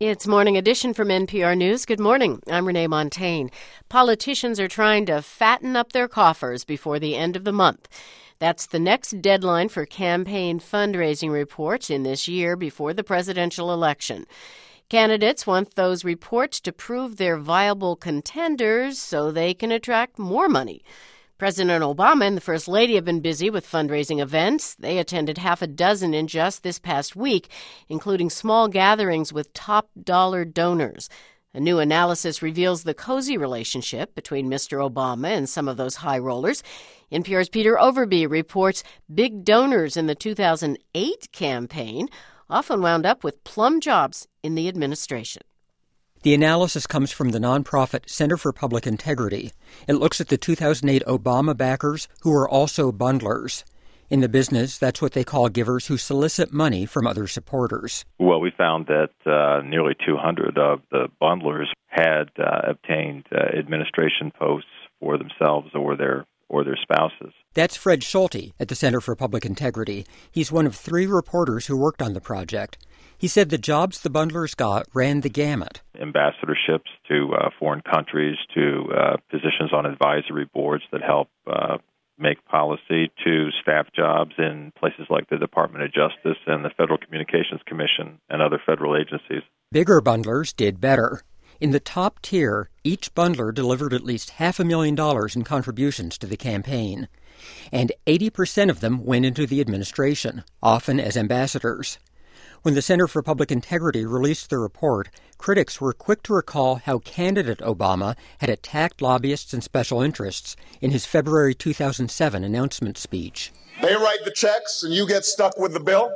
It's Morning Edition from NPR News. Good morning. I'm Renee Montagne. Politicians are trying to fatten up their coffers before the end of the month. That's the next deadline for campaign fundraising reports in this year before the presidential election. Candidates want those reports to prove they're viable contenders so they can attract more money. President Obama and the First Lady have been busy with fundraising events. They attended half a dozen in just this past week, including small gatherings with top dollar donors. A new analysis reveals the cozy relationship between Mr. Obama and some of those high rollers. NPR's Peter Overby reports big donors in the 2008 campaign often wound up with plum jobs in the administration. The analysis comes from the nonprofit Center for Public Integrity. It looks at the 2008 Obama backers who are also bundlers. In the business, that's what they call givers who solicit money from other supporters. Well, we found that nearly 200 of the bundlers had obtained administration posts for themselves or their spouses. That's Fred Schulte at the Center for Public Integrity. He's one of 3 reporters who worked on the project. He said the jobs the bundlers got ran the gamut. Ambassadorships to foreign countries, to positions on advisory boards that help make policy, to staff jobs in places like the Department of Justice and the Federal Communications Commission and other federal agencies. Bigger bundlers did better. In the top tier, each bundler delivered at least $500,000 in contributions to the campaign. And 80% of them went into the administration, often as ambassadors. When the Center for Public Integrity released the report, critics were quick to recall how candidate Obama had attacked lobbyists and special interests in his February 2007 announcement speech. They write the checks and you get stuck with the bill.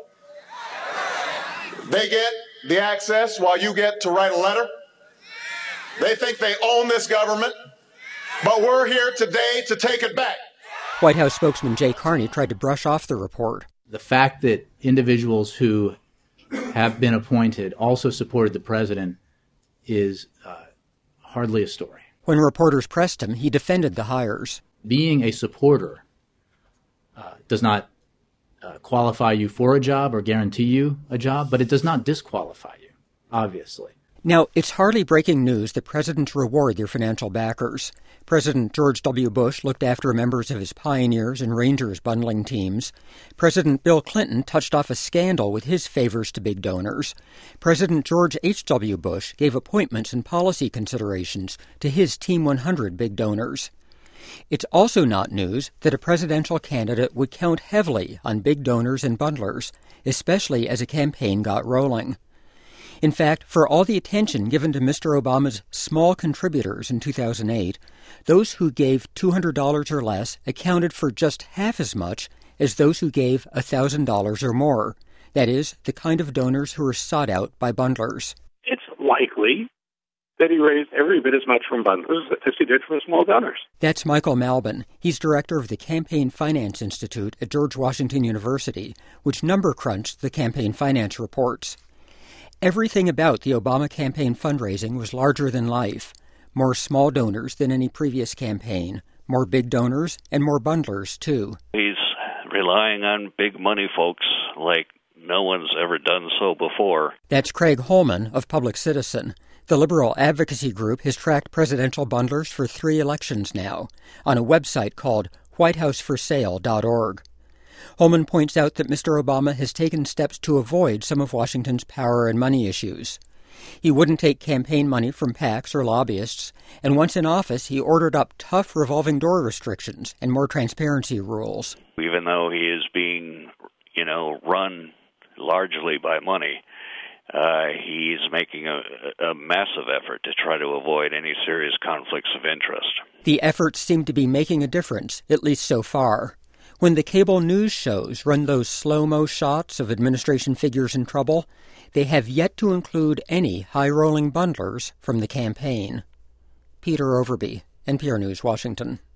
They get the access while you get to write a letter. They think they own this government, but we're here today to take it back. White House spokesman Jay Carney tried to brush off the report. The fact that individuals who have been appointed also supported the president is hardly a story. When reporters pressed him, he defended the hires. Being a supporter does not qualify you for a job or guarantee you a job, but it does not disqualify you, obviously. Now, it's hardly breaking news that presidents reward their financial backers. President George W. Bush looked after members of his Pioneers and Rangers bundling teams. President Bill Clinton touched off a scandal with his favors to big donors. President George H.W. Bush gave appointments and policy considerations to his Team 100 big donors. It's also not news that a presidential candidate would count heavily on big donors and bundlers, especially as a campaign got rolling. In fact, for all the attention given to Mr. Obama's small contributors in 2008, those who gave $200 or less accounted for just half as much as those who gave $1,000 or more. That is, the kind of donors who are sought out by bundlers. It's likely that he raised every bit as much from bundlers as he did from small donors. That's Michael Malbin. He's director of the Campaign Finance Institute at George Washington University, which number crunched the campaign finance reports. Everything about the Obama campaign fundraising was larger than life. More small donors than any previous campaign, more big donors, and more bundlers, too. He's relying on big money folks like no one's ever done so before. That's Craig Holman of Public Citizen. The liberal advocacy group has tracked presidential bundlers for 3 elections now on a website called whitehouseforsale.org. Holman points out that Mr. Obama has taken steps to avoid some of Washington's power and money issues. He wouldn't take campaign money from PACs or lobbyists, and once in office, he ordered up tough revolving door restrictions and more transparency rules. Even though he is being, run largely by money, he's making a massive effort to try to avoid any serious conflicts of interest. The efforts seem to be making a difference, at least so far. When the cable news shows run those slow-mo shots of administration figures in trouble, they have yet to include any high-rolling bundlers from the campaign. Peter Overby, NPR News, Washington.